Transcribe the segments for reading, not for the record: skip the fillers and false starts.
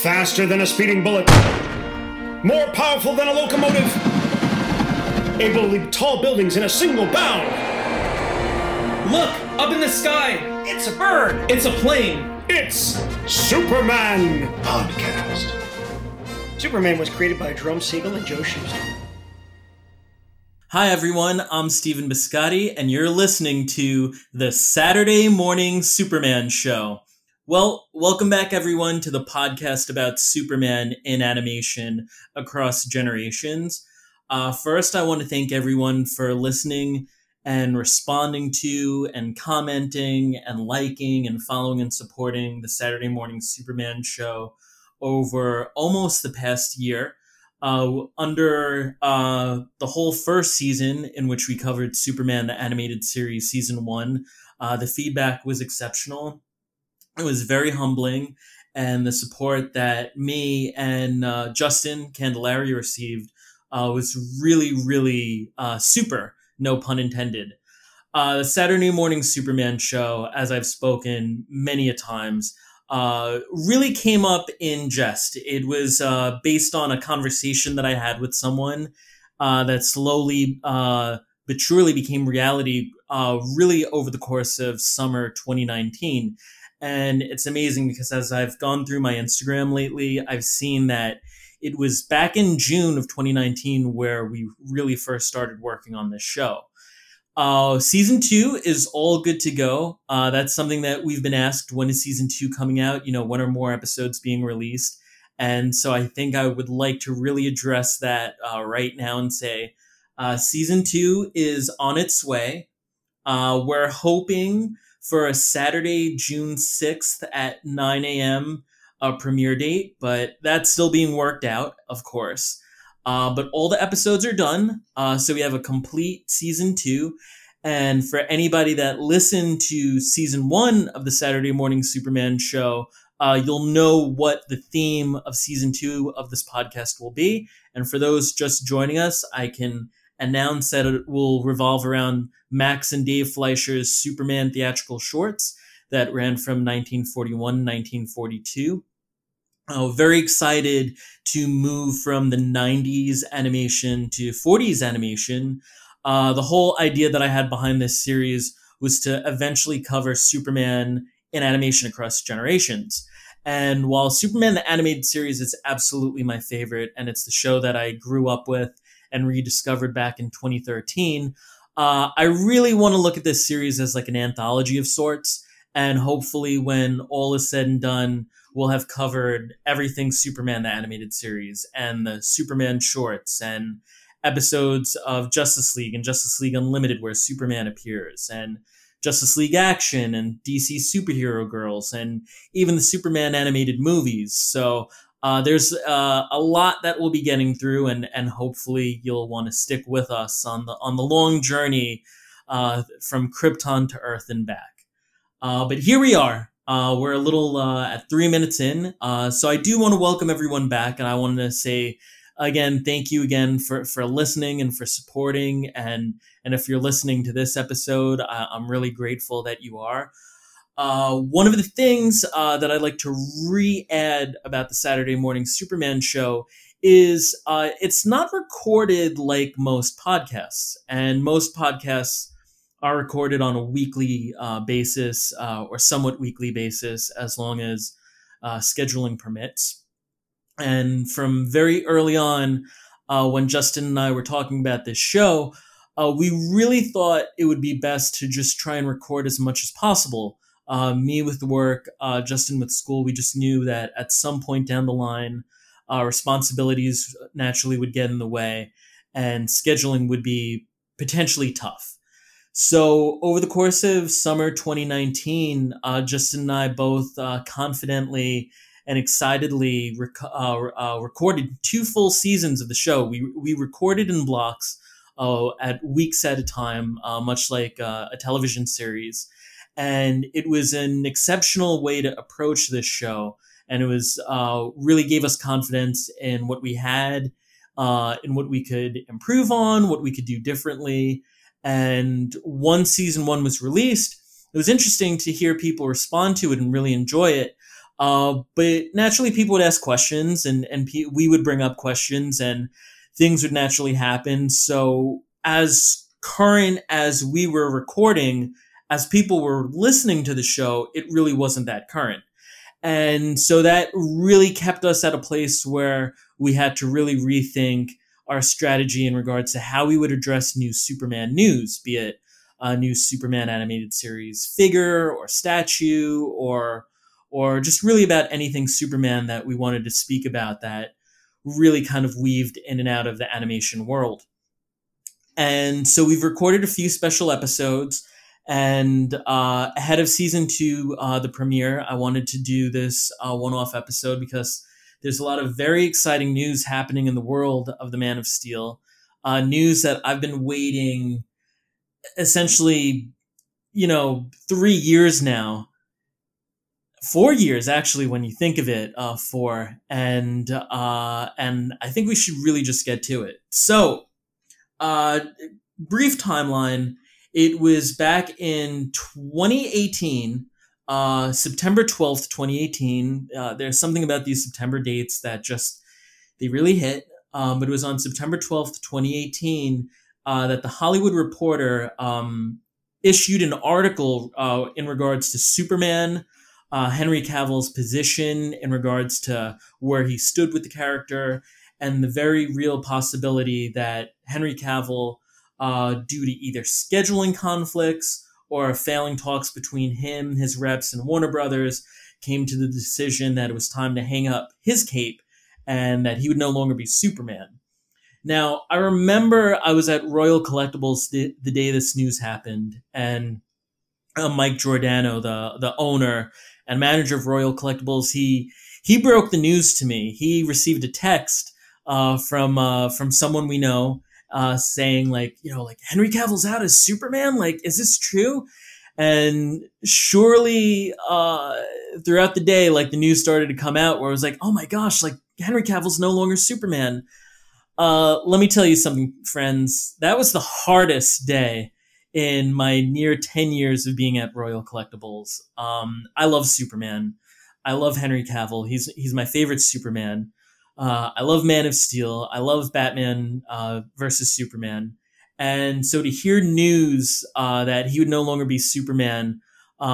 Faster than a speeding bullet. More powerful than a locomotive. Able to leap tall buildings in a single bound. Look! Up in the sky! It's a bird! It's a plane! It's Superman Podcast. Superman was created by Jerome Siegel and Joe Shuster. Hi everyone, I'm Stephen Biscotti, and you're listening to the Saturday Morning Superman Show. Well, welcome back everyone to the podcast about Superman in animation across generations. First, I want to thank everyone for listening and responding to and commenting and liking and following and supporting the Saturday Morning Superman Show over almost the past year. Under the whole first season in which we covered Superman the Animated Series Season 1, the feedback was exceptional. It was very humbling, and the support that me and Justin Candelaria received was really super, no pun intended. The Saturday Morning Superman Show, as I've spoken many a times, really came up in jest. It was based on a conversation that I had with someone that slowly but surely became reality really over the course of summer 2019. And it's amazing because as I've gone through my Instagram lately, I've seen that it was back in June of 2019 where we really first started working on this show. Season 2 is all good to go. That's something that we've been asked, when is season 2 coming out? You know, when are more episodes being released? And so I think I would like to really address that right now and say season 2 is on its way. We're hoping for a Saturday, June 6th at 9 a.m. Premiere date, but that's still being worked out, of course. But all the episodes are done, so we have a complete season 2. And for anybody that listened to season 1 of the Saturday Morning Superman Show, you'll know what the theme of season 2 of this podcast will be. And for those just joining us, I can announce that it will revolve around Max and Dave Fleischer's Superman theatrical shorts that ran from 1941 to 1942. Very excited to move from the 90s animation to 40s animation. The whole idea that I had behind this series was to eventually cover Superman in animation across generations. And while Superman the Animated Series is absolutely my favorite, and it's the show that I grew up with and rediscovered back in 2013, I really want to look at this series as like an anthology of sorts. And hopefully when all is said and done, we'll have covered everything Superman the Animated Series and the Superman shorts and episodes of Justice League and Justice League Unlimited where Superman appears, and Justice League Action and DC Superhero Girls and even the Superman animated movies. So there's a lot that we'll be getting through, and hopefully you'll want to stick with us on the long journey from Krypton to Earth and back. But here we are. We're a little at 3 minutes in. So I do want to welcome everyone back, and I wanted to say again, thank you again for listening and for supporting. And if you're listening to this episode, I'm really grateful that you are. One of the things that I'd like to re-add about the Saturday Morning Superman Show is it's not recorded like most podcasts, and most podcasts are recorded on a weekly basis or somewhat weekly basis as long as scheduling permits. And from very early on, when Justin and I were talking about this show, we really thought it would be best to just try and record as much as possible. Me with work, Justin with school, we just knew that at some point down the line, responsibilities naturally would get in the way and scheduling would be potentially tough. So over the course of summer 2019, Justin and I both confidently and excitedly recorded 2 full seasons of the show. We recorded in blocks at weeks at a time, much like a television series. And it was an exceptional way to approach this show. And it was really gave us confidence in what we had, in what we could improve on, what we could do differently. And once season 1 was released, it was interesting to hear people respond to it and really enjoy it. But naturally, people would ask questions, and we would bring up questions, and things would naturally happen. So as current as we were recording, as people were listening to the show, it really wasn't that current. And so that really kept us at a place where we had to really rethink our strategy in regards to how we would address new Superman news, be it a new Superman animated series figure or statue, or just really about anything Superman that we wanted to speak about that really kind of weaved in and out of the animation world. And so we've recorded a few special episodes, and ahead of season 2, the premiere, I wanted to do this one-off episode because there's a lot of very exciting news happening in the world of the Man of Steel. News that I've been waiting essentially, 3 years now. 4 years, actually, when you think of it, for. And I think we should really just get to it. So, brief timeline. It was back in 2018, September 12th, 2018. There's something about these September dates that they really hit. But it was on September 12th, 2018, that the Hollywood Reporter issued an article in regards to Superman, Henry Cavill's position in regards to where he stood with the character, and the very real possibility that Henry Cavill, due to either scheduling conflicts or failing talks between him, his reps, and Warner Brothers, came to the decision that it was time to hang up his cape and that he would no longer be Superman. Now, I remember I was at Royal Collectibles the day this news happened, and Mike Giordano, the owner and manager of Royal Collectibles, he broke the news to me. He received a text from someone we know, saying like Henry Cavill's out as Superman. Like, is this true? And surely, throughout the day, like the news started to come out where it was like, oh my gosh, like Henry Cavill's no longer Superman. Let me tell you something, friends. That was the hardest day in my near 10 years of being at Royal Collectibles. I love Superman. I love Henry Cavill. He's my favorite Superman. I love Man of Steel. I love Batman versus Superman. And so to hear news that he would no longer be Superman,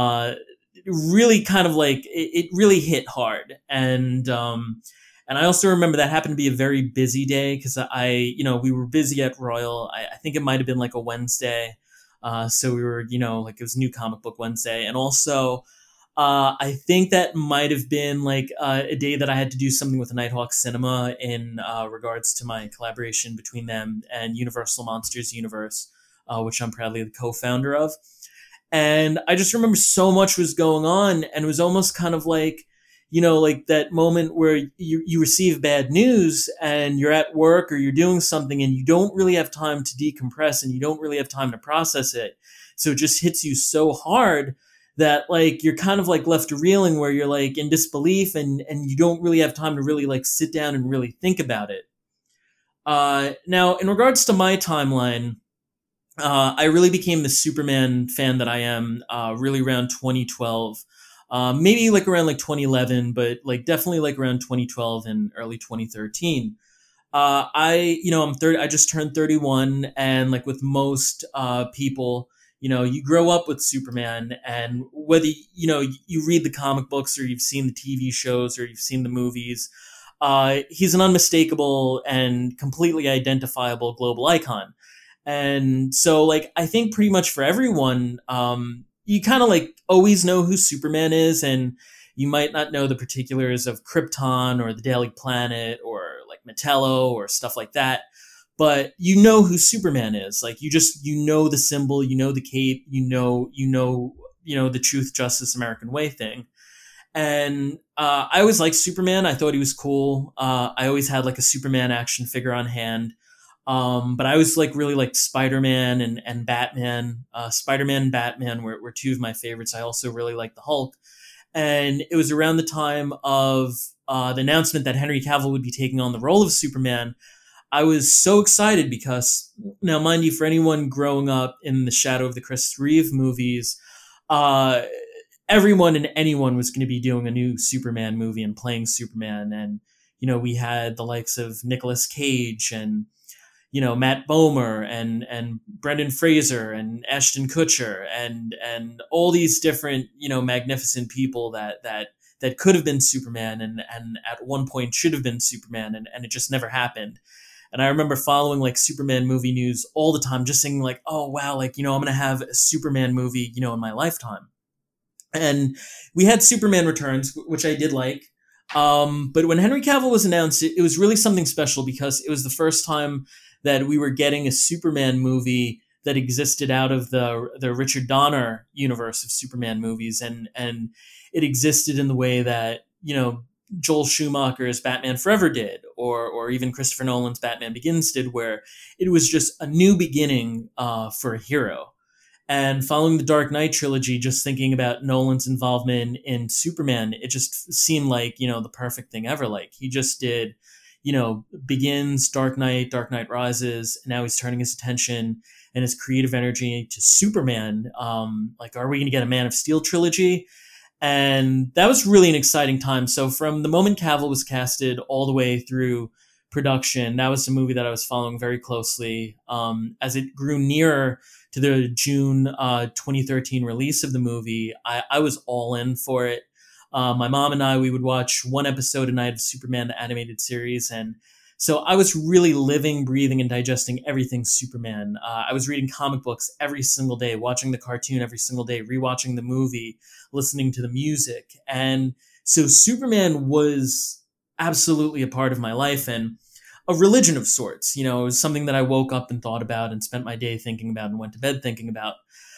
really kind of like, it really hit hard. And I also remember that happened to be a very busy day because we were busy at Royal. I think it might have been like a Wednesday. So we were, like it was New Comic Book Wednesday. And also, I think that might have been like a day that I had to do something with Nighthawk Cinema in regards to my collaboration between them and Universal Monsters Universe, which I'm proudly the co-founder of. And I just remember so much was going on, and it was almost kind of like, like that moment where you receive bad news and you're at work or you're doing something and you don't really have time to decompress and you don't really have time to process it. So it just hits you so hard that like you're kind of like left reeling, where you're like in disbelief and you don't really have time to really like sit down and really think about it. Now, in regards to my timeline, I really became the Superman fan that I am really around 2012. Maybe like around like 2011, but like definitely like around 2012 and early 2013. I just turned 31, and like with most people, you grow up with Superman, and whether, you read the comic books or you've seen the TV shows or you've seen the movies, he's an unmistakable and completely identifiable global icon. And so like, I think pretty much for everyone, you kind of like always know who Superman is, and you might not know the particulars of Krypton or the Daily Planet or like Metallo or stuff like that. But you know who Superman is. Like you know the symbol, you know the cape, you know the truth, justice, American way thing. And I always liked Superman. I thought he was cool. I always had like a Superman action figure on hand. But I always like really liked Spider-Man and Batman. Spider-Man and Batman were two of my favorites. I also really liked the Hulk. And it was around the time of the announcement that Henry Cavill would be taking on the role of Superman. I was so excited because, now mind you, for anyone growing up in the shadow of the Chris Reeve movies, everyone and anyone was going to be doing a new Superman movie and playing Superman. And, we had the likes of Nicolas Cage and, Matt Bomer and Brendan Fraser and Ashton Kutcher and all these different, magnificent people that could have been Superman and at one point should have been Superman and it just never happened. And I remember following like Superman movie news all the time, just saying like, oh wow, like, I'm going to have a Superman movie, in my lifetime. And we had Superman Returns, which I did like. But when Henry Cavill was announced, it was really something special because it was the first time that we were getting a Superman movie that existed out of the Richard Donner universe of Superman movies. And it existed in the way that, Joel Schumacher's Batman Forever did, or even Christopher Nolan's Batman Begins did, where it was just a new beginning for a hero. And following the Dark Knight trilogy, just thinking about Nolan's involvement in Superman, it just seemed like, the perfect thing ever. Like he just did, Begins, Dark Knight Rises, and now he's turning his attention and his creative energy to Superman. Like, are we going to get a Man of Steel trilogy? And that was really an exciting time. So from the moment Cavill was casted all the way through production, that was a movie that I was following very closely. As it grew nearer to the June 2013 release of the movie, I was all in for it. My mom and I, we would watch one episode a night of Superman, the animated series. And so I was really living, breathing, and digesting everything Superman. I was reading comic books every single day, watching the cartoon every single day, rewatching the movie, listening to the music. And so Superman was absolutely a part of my life and a religion of sorts. It was something that I woke up and thought about and spent my day thinking about and went to bed thinking about.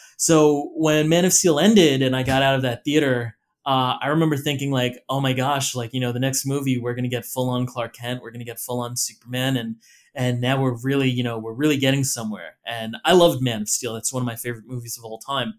So when Man of Steel ended and I got out of that theater, I remember thinking like, oh my gosh, like, the next movie, we're going to get full on Clark Kent. We're going to get full on Superman. And now we're really getting somewhere. And I loved Man of Steel. That's one of my favorite movies of all time.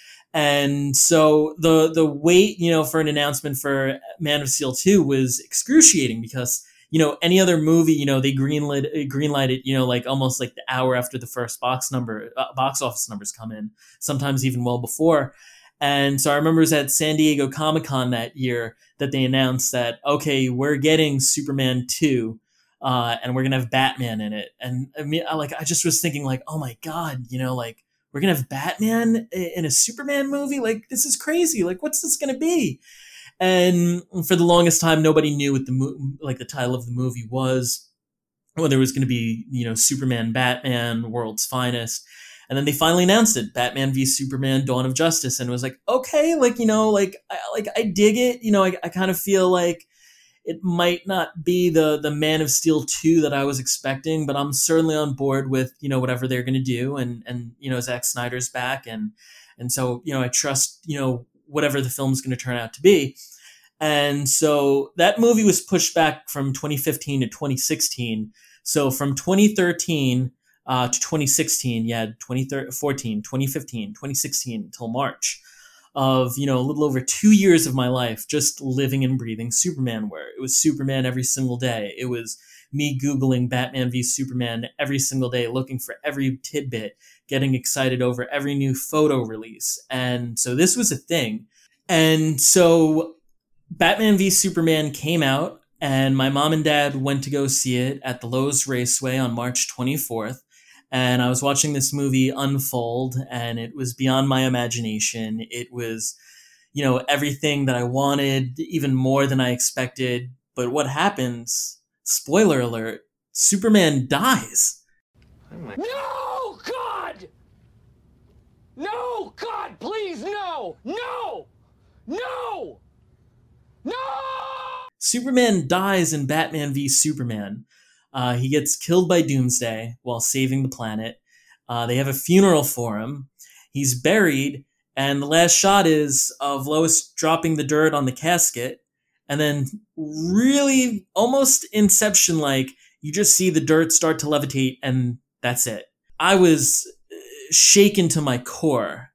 And so the wait, for an announcement for Man of Steel 2 was excruciating because, any other movie, they greenlight it, like almost like the hour after the first box office numbers come in, sometimes even well before. And so I remember it was at San Diego Comic-Con that year that they announced that, okay, we're getting Superman 2, and we're going to have Batman in it. And I just was thinking like, oh my God, like we're going to have Batman in a Superman movie? Like, this is crazy. Like, what's this going to be? And for the longest time, nobody knew what the title of the movie was, whether it was going to be, Superman, Batman, World's Finest. And then they finally announced it, Batman v Superman: Dawn of Justice, and it was like, okay, I dig it. I kind of feel like it might not be the Man of Steel 2 that I was expecting, but I'm certainly on board with, whatever they're going to do. And Zack Snyder's back. And so, I trust, whatever the film's going to turn out to be. And so that movie was pushed back from 2015 to 2016. So from 2013 to 2016, 2014, 2015, 2016 until March of, a little over 2 years of my life just living and breathing Superman, where it was Superman every single day. It was me Googling Batman v Superman every single day, looking for every tidbit, getting excited over every new photo release. And so this was a thing. And so Batman v Superman came out, and my mom and dad went to go see it at the Lowe's Raceway on March 24th. And I was watching this movie unfold, and it was beyond my imagination. It was, everything that I wanted, even more than I expected. But what happens? Spoiler alert, Superman dies. No, God! No, God, please, no! No! No! No! Superman dies in Batman v Superman. He gets killed by Doomsday while saving the planet. They have a funeral for him. He's buried, and the last shot is of Lois dropping the dirt on the casket. And then really almost Inception-like, you just see the dirt start to levitate, and that's it. I was shaken to my core.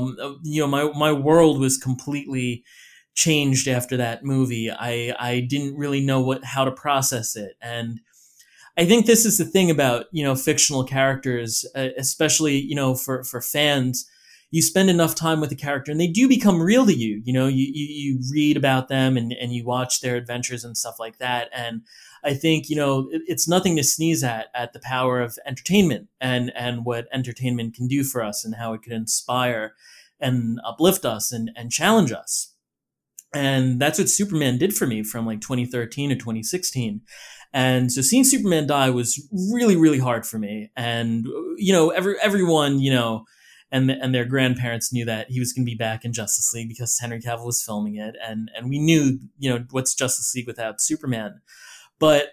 My world was completely changed after that movie. I didn't really know how to process it. And I think this is the thing about, fictional characters, especially, for fans. you spend enough time with the character and they do become real to you. You know, you read about them and you watch their adventures and stuff like that. And I think, you know, it's nothing to sneeze at the power of entertainment and what entertainment can do for us and how it can inspire and uplift us and challenge us. And that's what Superman did for me from like 2013 to 2016. And so seeing Superman die was really, really hard for me. And, you know, everyone, you know, and their grandparents knew that he was going to be back in Justice League because Henry Cavill was filming it. And we knew, you know, what's Justice League without Superman. But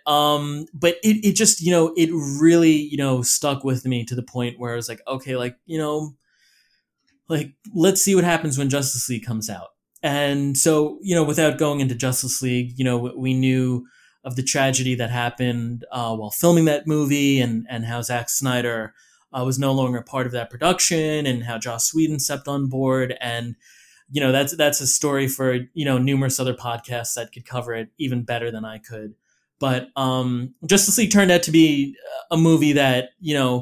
it just, you know, it really, you know, stuck with me to the point where I was like, okay, like, you know, like, let's see what happens when Justice League comes out. And so, you know, without going into Justice League, you know, we knew of the tragedy that happened while filming that movie and how Zack Snyder was no longer a part of that production and how Joss Whedon stepped on board. And, you know, that's a story for, you know, numerous other podcasts that could cover it even better than I could. But Justice League turned out to be a movie that, you know,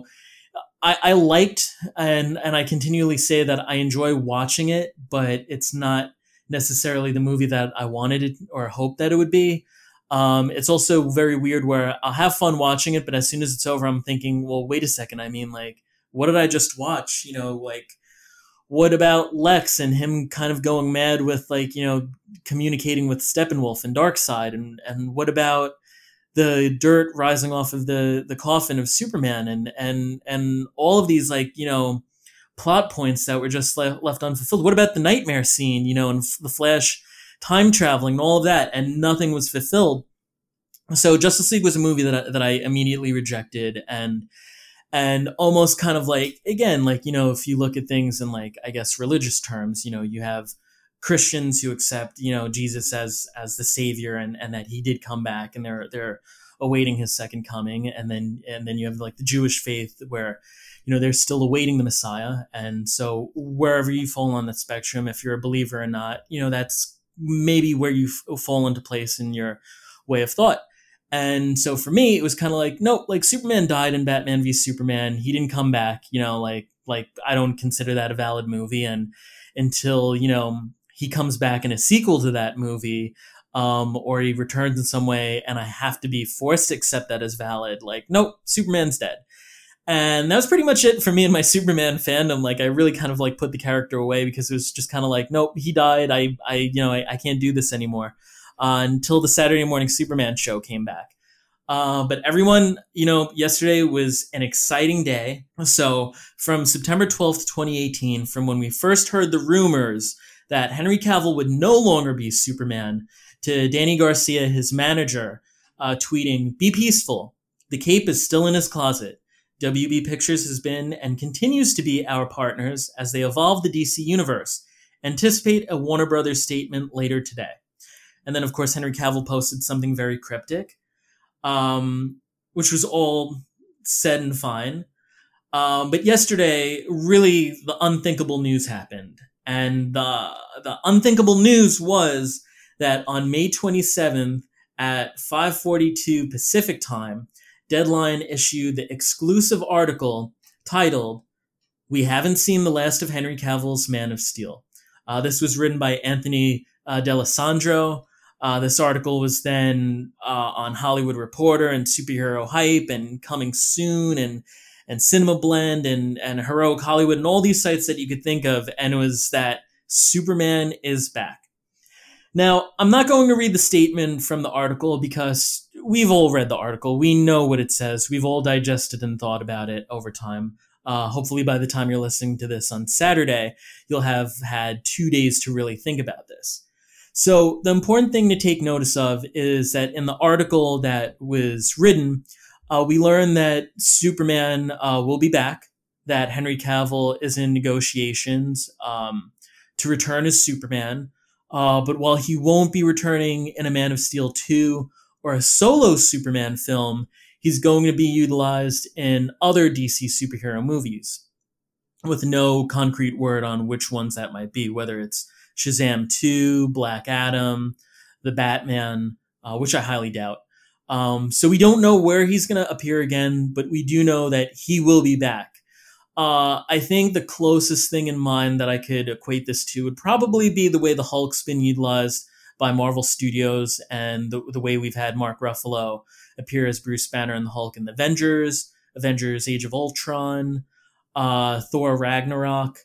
I liked and I continually say that I enjoy watching it, but it's not necessarily the movie that I wanted it or hoped that it would be. It's also very weird where I'll have fun watching it, but as soon as it's over, I'm thinking, well, wait a second. I mean, like, what did I just watch? You know, like, what about Lex and him kind of going mad with, like, you know, communicating with Steppenwolf and Darkseid? And what about the dirt rising off of the coffin of Superman and all of these, like, you know, plot points that were just left unfulfilled? What about the nightmare scene, you know, and the Flash time traveling and all of that, and nothing was fulfilled. So Justice League was a movie that I immediately rejected and almost kind of like, again, like, you know, if you look at things in, like, I guess, religious terms, you know, you have Christians who accept, you know, Jesus as the savior and that he did come back and they're awaiting his second coming. And then you have, like, the Jewish faith where, you know, they're still awaiting the Messiah. And so wherever you fall on that spectrum, if you're a believer or not, you know, that's maybe where you fall into place in your way of thought. And so for me, it was kind of like, nope, like, Superman died in Batman v Superman. He didn't come back, you know, like I don't consider that a valid movie. And until, you know, he comes back in a sequel to that movie, or he returns in some way and I have to be forced to accept that as valid, like, nope, Superman's dead. And that was pretty much it for me and my Superman fandom. Like, I really kind of, like, put the character away because it was just kind of like, nope, he died. I can't do this anymore. Until the Saturday Morning Superman show came back. But everyone, you know, yesterday was an exciting day. So from September 12th, 2018, from when we first heard the rumors that Henry Cavill would no longer be Superman, to Danny Garcia, his manager, tweeting, "Be peaceful. The cape is still in his closet. WB Pictures has been and continues to be our partners as they evolve the DC universe. Anticipate a Warner Brothers statement later today." And then, of course, Henry Cavill posted something very cryptic, which was all said and fine. But yesterday, really, the unthinkable news happened. And the unthinkable news was that on May 27th at 5:42 Pacific time, Deadline issued the exclusive article titled, "We Haven't Seen the Last of Henry Cavill's Man of Steel." This was written by Anthony D'Alessandro. This article was then on Hollywood Reporter and Superhero Hype and Coming Soon and Cinema Blend and Heroic Hollywood and all these sites that you could think of. And it was that Superman is back. Now, I'm not going to read the statement from the article because we've all read the article. We know what it says. We've all digested and thought about it over time. Hopefully by the time you're listening to this on Saturday, you'll have had 2 days to really think about this. So the important thing to take notice of is that in the article that was written, we learn that Superman will be back, that Henry Cavill is in negotiations to return as Superman. But while he won't be returning in a Man of Steel 2 or a solo Superman film, he's going to be utilized in other DC superhero movies with no concrete word on which ones that might be, whether it's Shazam 2, Black Adam, The Batman, which I highly doubt. So we don't know where he's going to appear again, but we do know that he will be back. I think the closest thing in mind that I could equate this to would probably be the way the Hulk's been utilized by Marvel Studios and the way we've had Mark Ruffalo appear as Bruce Banner and the Hulk in the Avengers Age of Ultron, Thor Ragnarok,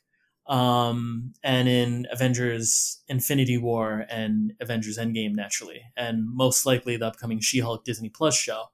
and in Avengers Infinity War and Avengers Endgame, naturally, and most likely the upcoming She-Hulk Disney Plus show.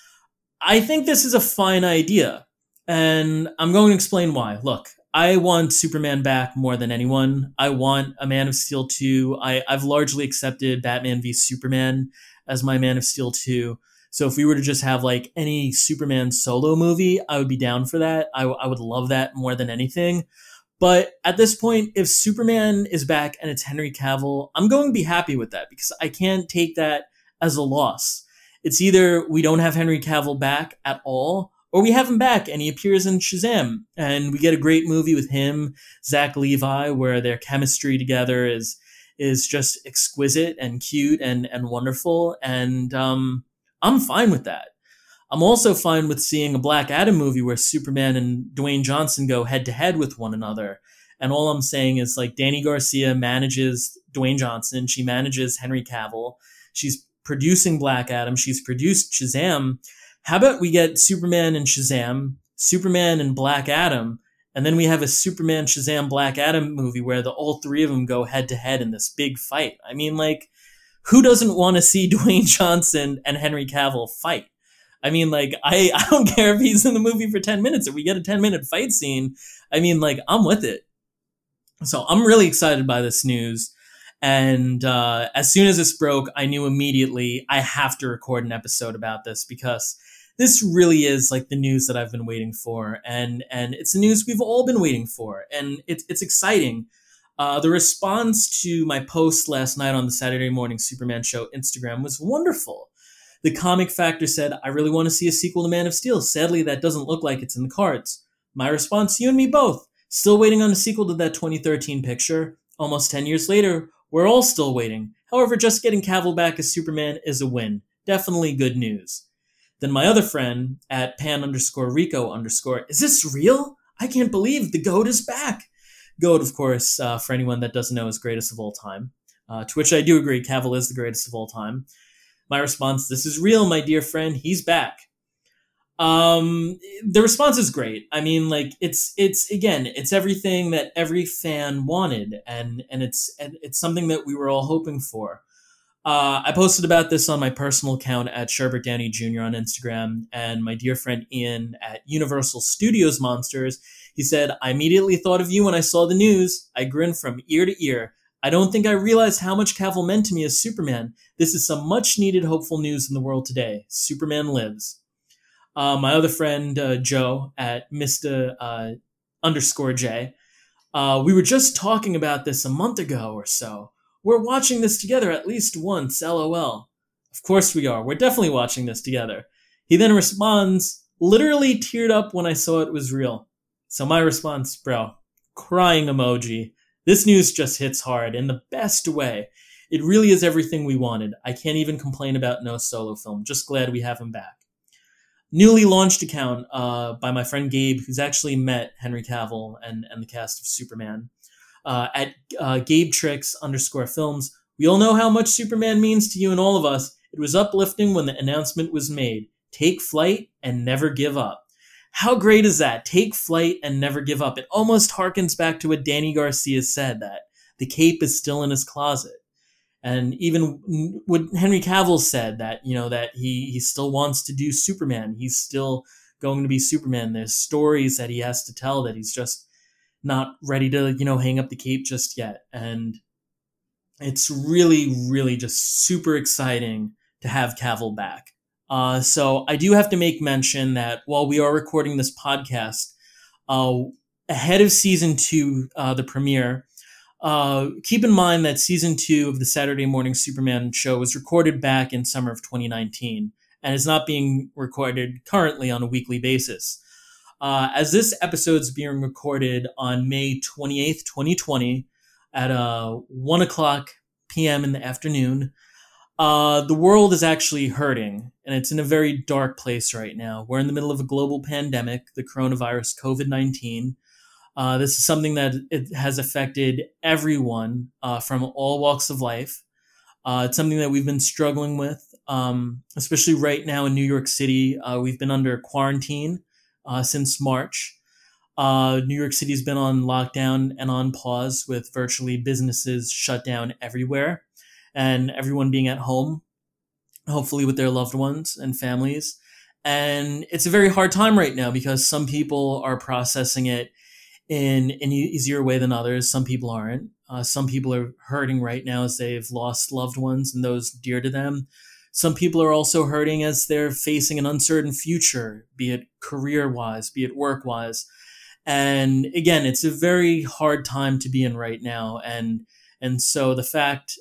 I think this is a fine idea, and I'm going to explain why. Look, I want Superman back more than anyone. I want a Man of Steel 2. I've largely accepted Batman v Superman as my Man of Steel 2. So if we were to just have like any Superman solo movie, I would be down for that. I would love that more than anything. But at this point, if Superman is back and it's Henry Cavill, I'm going to be happy with that because I can't take that as a loss. It's either we don't have Henry Cavill back at all, or we have him back and he appears in Shazam and we get a great movie with him, Zach Levi, where their chemistry together is just exquisite and cute and wonderful. And I'm fine with that. I'm also fine with seeing a Black Adam movie where Superman and Dwayne Johnson go head to head with one another. And all I'm saying is like Dany Garcia manages Dwayne Johnson. She manages Henry Cavill. She's producing Black Adam. She's produced Shazam. How about we get Superman and Shazam, Superman and Black Adam, and then we have a Superman, Shazam, Black Adam movie where all three of them go head to head in this big fight. I mean, like, who doesn't want to see Dwayne Johnson and Henry Cavill fight? I mean, like, I don't care if he's in the movie for 10 minutes. If we get a 10-minute fight scene, I mean, like, I'm with it. So I'm really excited by this news. And as soon as this broke, I knew immediately I have to record an episode about this because this really is like the news that I've been waiting for. And it's the news we've all been waiting for. And it's exciting. The response to my post last night on the Saturday Morning Superman Show Instagram was wonderful. The Comic Factor said, I really want to see a sequel to Man of Steel. Sadly, that doesn't look like it's in the cards. My response, you and me both. Still waiting on a sequel to that 2013 picture. Almost 10 years later, we're all still waiting. However, just getting Cavill back as Superman is a win. Definitely good news. Then my other friend, at pan_rico_, is this real? I can't believe the GOAT is back. GOAT, of course, for anyone that doesn't know, is greatest of all time. To which I do agree, Cavill is the greatest of all time. My response, this is real, my dear friend. He's back. The response is great. I mean, like, it's everything that every fan wanted, and it's something that we were all hoping for. I posted about this on my personal account at Sherbert Downey Jr. on Instagram, and my dear friend Ian at Universal Studios Monsters, he said, I immediately thought of you when I saw the news. I grinned from ear to ear. I don't think I realized how much Cavill meant to me as Superman. This is some much-needed hopeful news in the world today. Superman lives. My other friend, Joe, at Mr. _J, we were just talking about this a month ago or so. We're watching this together at least once, LOL. Of course we are. We're definitely watching this together. He then responds, literally teared up when I saw it was real. So my response, bro, crying emoji. This news just hits hard in the best way. It really is everything we wanted. I can't even complain about no solo film. Just glad we have him back. Newly launched account by my friend Gabe, who's actually met Henry Cavill and the cast of Superman. At GabeTricks_films. We all know how much Superman means to you and all of us. It was uplifting when the announcement was made. Take flight and never give up. How great is that? Take flight and never give up. It almost harkens back to what Dany Garcia said, that the cape is still in his closet. And even what Henry Cavill said, that, you know, that he still wants to do Superman. He's still going to be Superman. There's stories that he has to tell that he's just not ready to, you know, hang up the cape just yet. And it's really, really just super exciting to have Cavill back. So I do have to make mention that while we are recording this podcast, ahead of season 2, the premiere, keep in mind that season 2 of the Saturday Morning Superman show was recorded back in summer of 2019 and is not being recorded currently on a weekly basis. As this episode is being recorded on May 28th, 2020 at 1 o'clock p.m. in the afternoon, The world is actually hurting, and it's in a very dark place right now. We're in the middle of a global pandemic, the coronavirus, COVID-19. This is something that it has affected everyone from all walks of life. It's something that we've been struggling with, especially right now in New York City. We've been under quarantine since March. New York City's been on lockdown and on pause with virtually businesses shut down everywhere and everyone being at home, hopefully with their loved ones and families. And it's a very hard time right now because some people are processing it in an easier way than others. Some people aren't. Some people are hurting right now as they've lost loved ones and those dear to them. Some people are also hurting as they're facing an uncertain future, be it career-wise, be it work-wise. And again, it's a very hard time to be in right now. And so the fact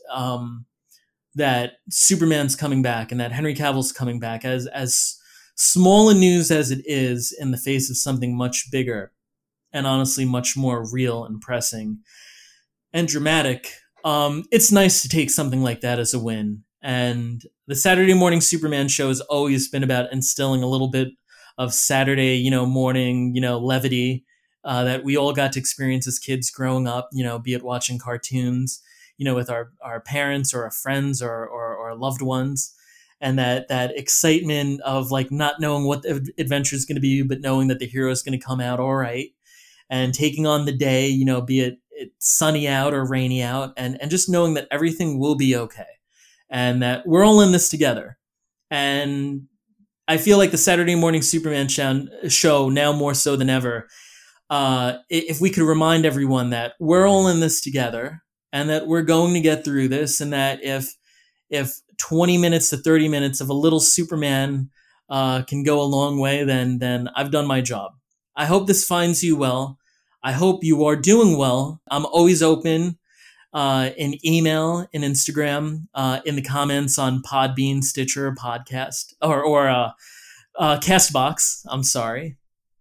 that Superman's coming back and that Henry Cavill's coming back, as small a news as it is in the face of something much bigger and honestly much more real and pressing and dramatic, it's nice to take something like that as a win. And the Saturday morning Superman show has always been about instilling a little bit of Saturday, morning, levity that we all got to experience as kids growing up, be it watching cartoons, with our parents or our friends or our loved ones. And that excitement of like not knowing what the adventure is going to be, but knowing that the hero is going to come out all right and taking on the day, be it sunny out or rainy out, and just knowing that everything will be okay and that we're all in this together. And I feel like the Saturday morning Superman show now more so than ever, if we could remind everyone that we're all in this together and that we're going to get through this, and that if 20 minutes to 30 minutes of a little Superman can go a long way, then I've done my job. I hope this finds you well. I hope you are doing well. I'm always open in email, in Instagram, in the comments on Podbean, Stitcher, Podcast, or Castbox. I'm sorry.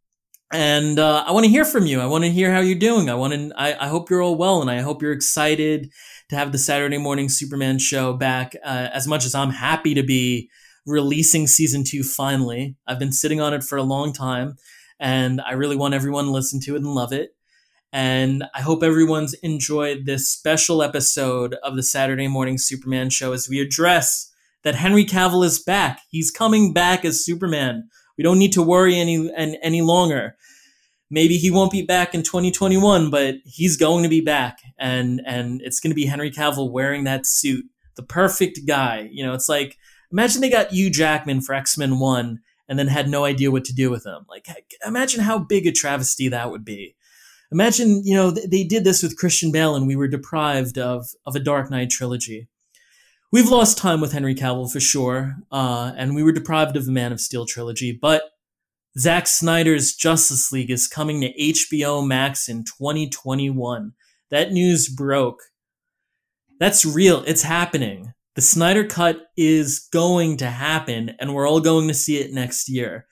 And I want to hear from you. I want to hear how you're doing. I hope you're all well, and I hope you're excited to have the Saturday morning Superman show back. As much as I'm happy to be releasing season 2 finally. I've been sitting on it for a long time, and I really want everyone to listen to it and love it. And I hope everyone's enjoyed this special episode of the Saturday morning Superman show as we address that Henry Cavill is back. He's coming back as Superman. We don't need to worry any longer. Maybe he won't be back in 2021, but he's going to be back. And it's going to be Henry Cavill wearing that suit. The perfect guy. It's like, imagine they got Hugh Jackman for X-Men 1 and then had no idea what to do with him. Like, imagine how big a travesty that would be. Imagine, they did this with Christian Bale and we were deprived of a Dark Knight trilogy. We've lost time with Henry Cavill for sure, and we were deprived of the Man of Steel trilogy, but Zack Snyder's Justice League is coming to HBO Max in 2021. That news broke. That's real. It's happening. The Snyder Cut is going to happen, and we're all going to see it next year.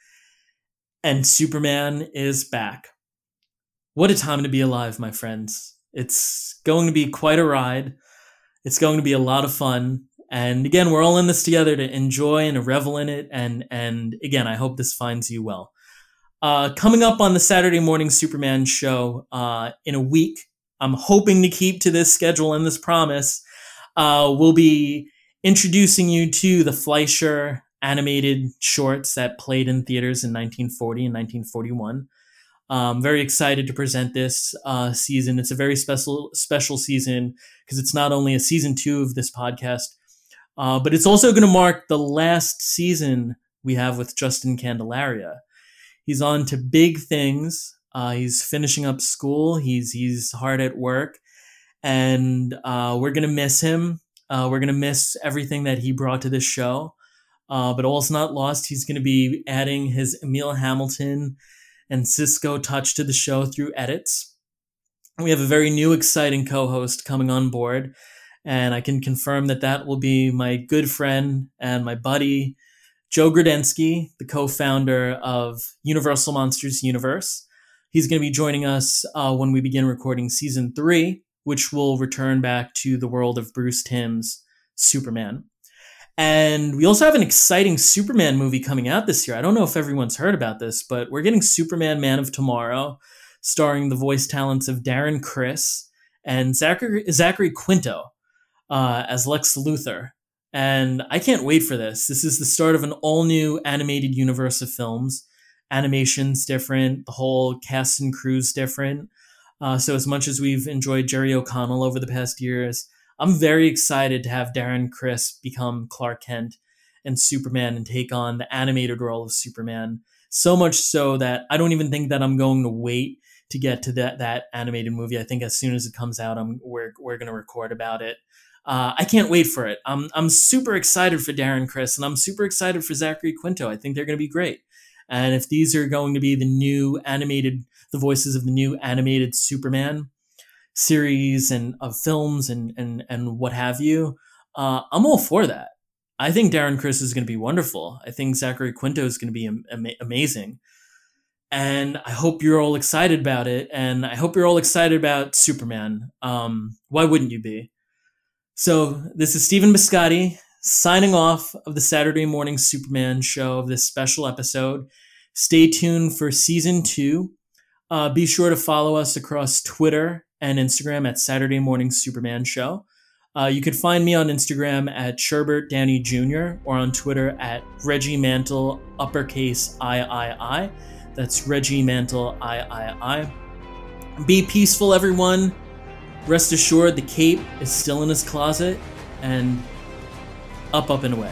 And Superman is back. What a time to be alive, my friends. It's going to be quite a ride. It's going to be a lot of fun. And again, we're all in this together to enjoy and to revel in it. And again, I hope this finds you well. Coming up on the Saturday morning Superman show in a week, I'm hoping to keep to this schedule and this promise. We'll be introducing you to the Fleischer animated shorts that played in theaters in 1940 and 1941. I'm very excited to present this season. It's a very special season because it's not only a season 2 of this podcast, but it's also going to mark the last season we have with Justin Candelaria. He's on to big things. He's finishing up school. He's hard at work, and we're going to miss him. We're going to miss everything that he brought to this show. But all's not lost. He's going to be adding his Emil Hamilton and Cisco touch to the show through edits. We have a very new, exciting co-host coming on board, and I can confirm that will be my good friend and my buddy, Joe Grudensky, the co-founder of Universal Monsters Universe. He's going to be joining us when we begin recording season 3, which will return back to the world of Bruce Timm's Superman. And we also have an exciting Superman movie coming out this year. I don't know if everyone's heard about this, but we're getting Superman Man of Tomorrow, starring the voice talents of Darren Criss and Zachary Quinto as Lex Luthor. And I can't wait for this. This is the start of an all-new animated universe of films. Animation's different. The whole cast and crew's different. So as much as we've enjoyed Jerry O'Connell over the past years, I'm very excited to have Darren Criss become Clark Kent and Superman and take on the animated role of Superman. So much so that I don't even think that I'm going to wait to get to that animated movie. I think as soon as it comes out, we're going to record about it. I can't wait for it. I'm super excited for Darren Criss, and I'm super excited for Zachary Quinto. I think they're going to be great. And if these are going to be the voices of the new animated Superman series and of films and what have you, I'm all for that. I think Darren Criss is going to be wonderful. I think Zachary Quinto is going to be amazing. And I hope you're all excited about it. And I hope you're all excited about Superman. Why wouldn't you be? So this is Stephen Biscotti signing off of the Saturday Morning Superman show of this special episode. Stay tuned for season 2. Be sure to follow us across Twitter and Instagram at Saturday Morning Superman Show. You can find me on Instagram at Sherbert Downey Jr. or on Twitter at Reggie Mantle uppercase III. That's Reggie Mantle III. Be peaceful, everyone. Rest assured the cape is still in his closet, and up and away.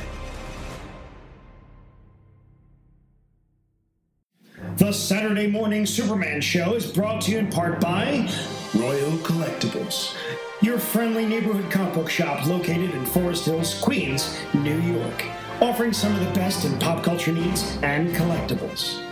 The Saturday Morning Superman Show is brought to you in part by Royal Collectibles, your friendly neighborhood comic book shop located in Forest Hills, Queens, New York, offering some of the best in pop culture needs and collectibles.